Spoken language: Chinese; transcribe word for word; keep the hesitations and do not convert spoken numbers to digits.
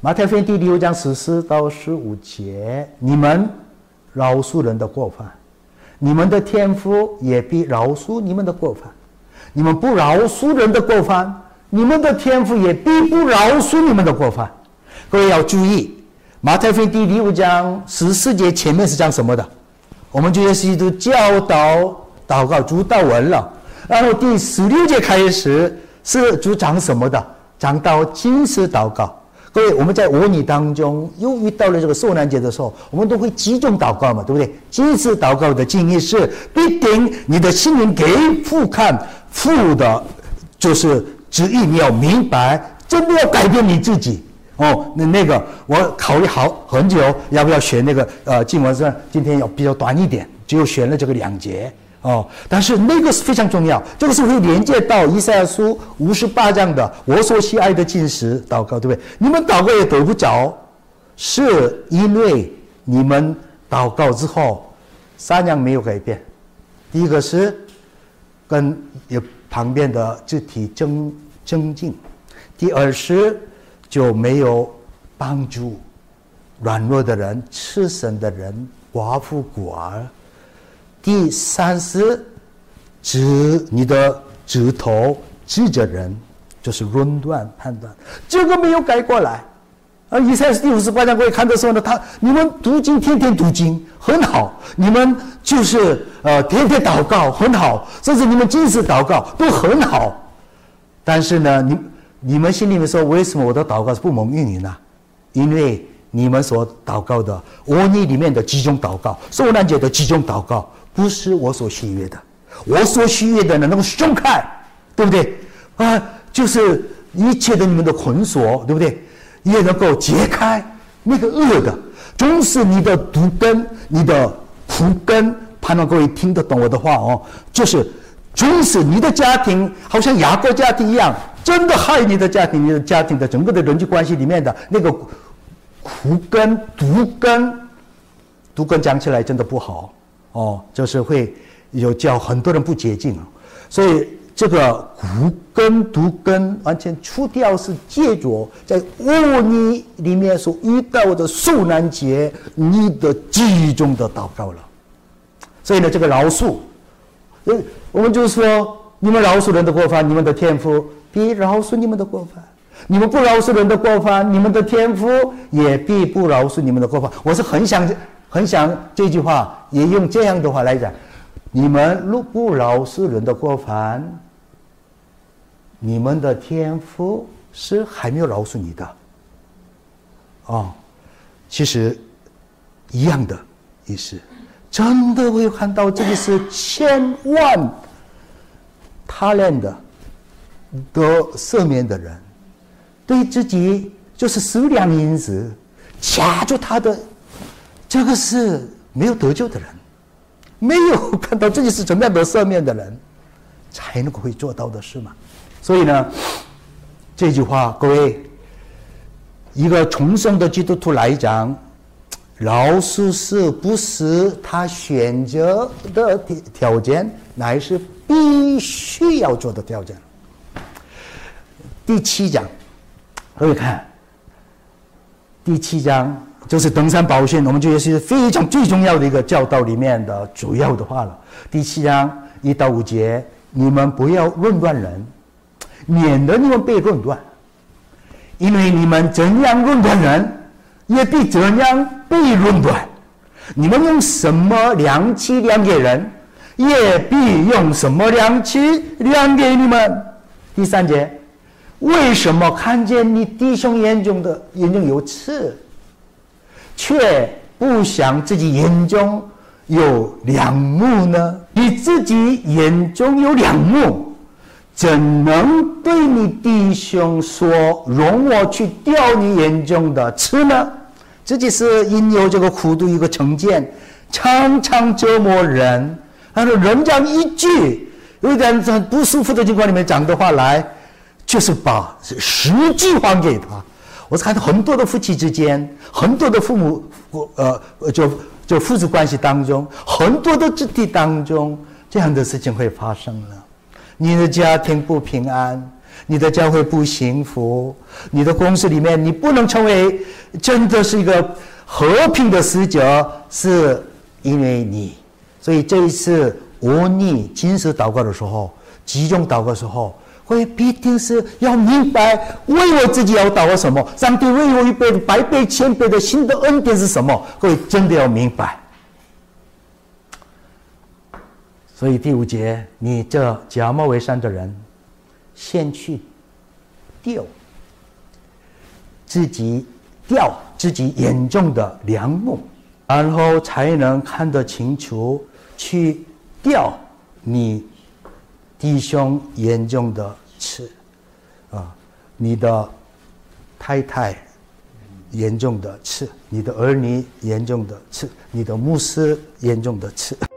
马太福音第六章十四到十五节，你们饶恕人的过犯，你们的天父也必饶恕你们的过犯；你们不饶恕人的过犯，你们的天父也必不饶恕你们的过犯。各位要注意，马太福音第六章十四节前面是讲什么的？我们主耶稣基督教导祷告主祷文了，然后第十六节开始是主讲什么的？讲到禁食祷告。各位，我们在模拟当中又遇到了这个受难节的时候，我们都会集中祷告嘛，对不对？禁食祷告的经义是必定你的心灵给父看，父的就是旨意你要明白，真的要改变你自己。哦，那那个我考虑好很久，要不要选那个呃经文上今天要比较短一点，只选了这个两节。哦，但是那个是非常重要，这个是会连接到以赛亚书五十八章的我所喜爱的禁食祷告，对不对？你们祷告也得不着，是因为你们祷告之后三样没有改变。第一个是跟有旁边的肢体增增进，第二是就没有帮助软弱的人、赤身的人、寡妇孤儿。第三是指你的指头指着人，就是论断判断，这个没有改过来。而以赛亚第五十八章各位看的时候呢，他你们读经天天读经很好，你们就是呃天天祷告很好，甚至你们禁食祷告都很好。但是呢，你你们心里面说，为什么我的祷告是不蒙应允呢？因为你们所祷告的欧尼里面的集中祷告，受难节的集中祷告，不是我所喜悦的。我所喜悦的呢，能够松开，对不对？啊，就是一切的你们的捆锁，对不对？也能够解开那个恶的，总是你的毒根、你的苦根。盼望各位听得懂我的话哦，就是总是你的家庭好像雅各家庭一样，真的害你的家庭，你的家庭的整个的人际关系里面的那个苦根、毒根，毒根讲起来真的不好哦，就是会有叫很多人不洁净啊。所以这个苦根、毒根完全除掉，是借着在恶泥里面所遇到的受难节，你的集中的祷告了。所以呢，这个饶恕，我们就是说，你们饶恕人的过犯，你们的天父必饶恕你们的过犯；你们不饶恕人的过犯，你们的天父也必不饶恕你们的过犯。我是很想很想这句话也用这样的话来讲：你们若不饶恕人的过犯，你们的天父是还没有饶恕你的。哦，其实一样的意思。真的会看到这个是千万他恋的得赦免的人，对自己就是食粮饮食掐住他的，这个是没有得救的人，没有看到自己是怎么样得赦免的人，才能够会做到的事嘛。所以呢，这句话，各位，一个重生的基督徒来讲，饶恕是不是他选择的条件，乃是必须要做的条件。第七章，各位看，第七章就是登山宝训，我们觉得是非常最重要的一个教导里面的主要的话了。第七章一到五节，你们不要论断人，免得你们被论断，因为你们怎样论断人，也必怎样被论断。你们用什么量器量给人，也必用什么量器量给你们。第三节，为什么看见你弟兄眼中的眼中有刺，却不想自己眼中有梁木呢？你自己眼中有梁木，怎能对你弟兄说，容我去掉你眼中的刺呢？自己是因有这个苦毒一个成见，常常折磨人。然后人这样一句有点很不舒服的情况里面讲的话来，就是把实际还给他。我是看到很多的夫妻之间，很多的父母呃就就父子关系当中，很多的肢体当中，这样的事情会发生了。你的家庭不平安， 你的教会不幸福，你的公司里面你不能成为真的是一个和平的使者，是因为你。所以这一次我你禁食祷告的时候，集中祷告的时候，会必定是要明白为我自己要祷告什么，上帝为我预备百倍千倍的新的恩典是什么，会真的要明白。所以第五节，你这假冒为善的人，先去掉自己掉自己眼中的梁木，然后才能看得清楚，去掉你弟兄眼中的刺啊，你的太太眼中的刺，你的儿女眼中的刺，你的牧师眼中的刺。